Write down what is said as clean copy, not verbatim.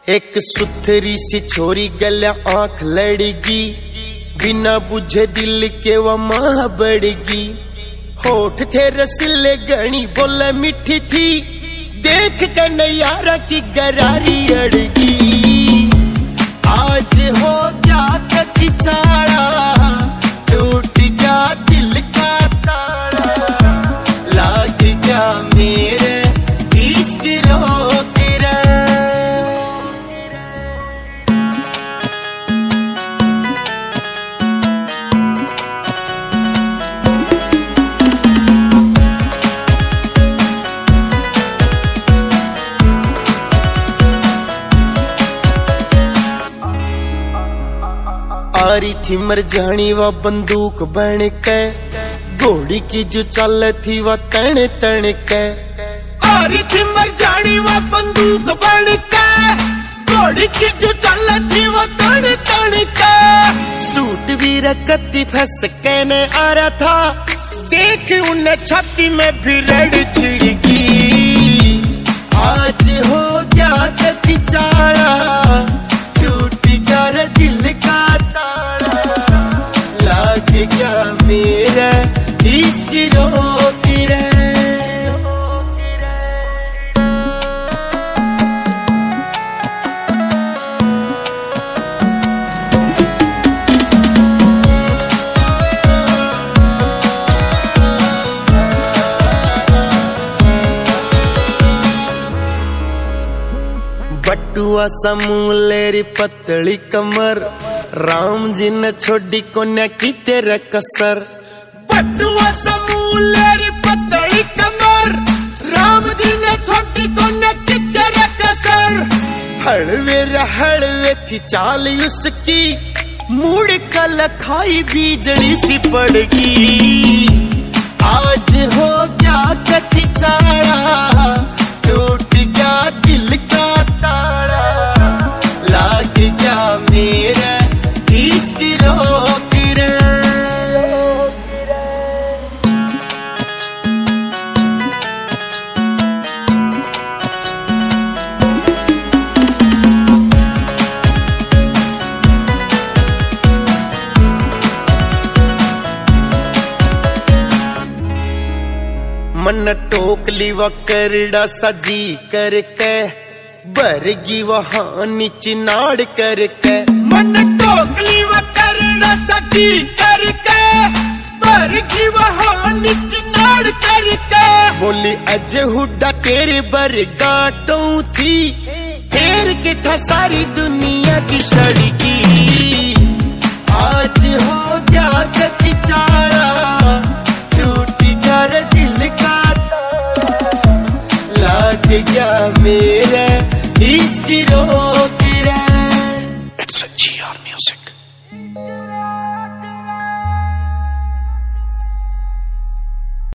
एक सुथरी सी छोरी गल्या आंख लड़गी, बिना बुझे दिल के वो मां बढ़गी। होठ थे रसीले गणी बोले मीठी थी, देख कर नैयारा की गरारी अड़गी। आज हो गया कति चाड़ा, टूट गया दिल का ताड़ा, लाग गया मेरे इश्क रोक रे। आ रही थी मरजानी वा बंदूक बन के, घोड़ी की जो चल थी वह तन तन के। आ रही थी मरजानी वा बंदूक बन के, घोड़ी की जो चल थी वह तन तन के। सूट भी रकती फंस के न आ रहा था, देख उन्हें छाती में भी रड़ छिड़की। आज हो गया कति चाड़ा, टूट गया रे दिल का ताड़ा, लाग गया मेरा इश्क रोक रे। बटुआ समूलेरी पतली कमर, राम जी ने छोड़ी कोन्या की तेरे कसर। बटुआ समूलेरी पतली कमर, राम जी ने छोड़ी कोन्या की तेरे कसर। हड़वे थी चाल उसकी, मुड़ कल खाई बिजली सी पड़गी। आज हो गया कति चाड़ा, टूट गया दिल का ताड़ा, लाग गया मेरा इश्क रोक रे। मन टोकली व करड़ा सजी करके, बरगी वहां नीचे नाड़ करके। मन टोकली व करड़ा सजी करके, बरगी वहां नीचे नाड़ करके। बोली अज हुड्डा तेरे बरगाटों थी, फेर के था सारी दुनिया की सड़की। आज हो गया कति चाड़ा, टूट गया रे दिल का ताड़ा, लाग गया मेरा इश्क रो।